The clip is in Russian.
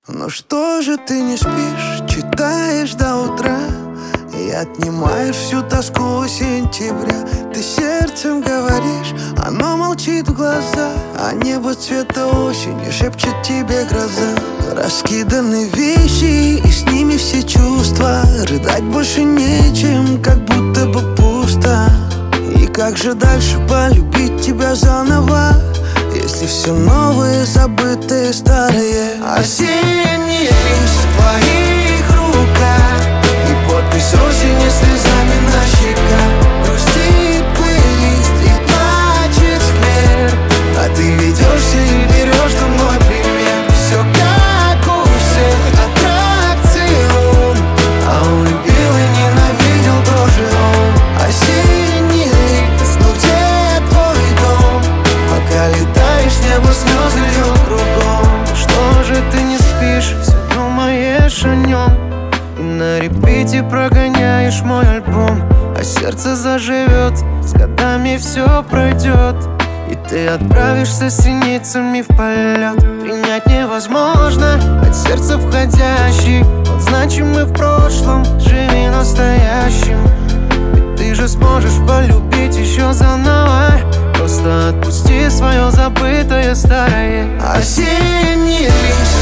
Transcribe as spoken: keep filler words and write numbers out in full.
Ну что же ты не спишь, читаешь до утра и отнимаешь всю тоску сентября. Ты сердцем говоришь, оно молчит в глаза, а небо цвета осени шепчет тебе гроза. Раскиданы вещи, и с ними все чувства. Рыдать больше нечем, как будто бы пусто. И как же дальше полюбить тебя заново, если все новое, забытое, старое? Осенний лист в твоих руках и подпись осени слезами на щеках. Грустит плейлист и плачет сквер, а ты ведешься и берешь за мной пример. Все как у всех, аттракцион, а он любил и ненавидел тоже он. Осенний лист, ну где твой дом? Пока летаешь, небо слезы льет кругом. Что же ты не спишь, все думаешь о нем, и на репите прогоняешь мой альбом. А сердце заживет, с годами все пройдет, и ты отправишься синицами в полет. Принять невозможно от сердца входящий, вот значимый в прошлом, живи настоящим. Ведь ты же сможешь полюбить еще заново, просто отпусти свое забытое старое. Осенний лист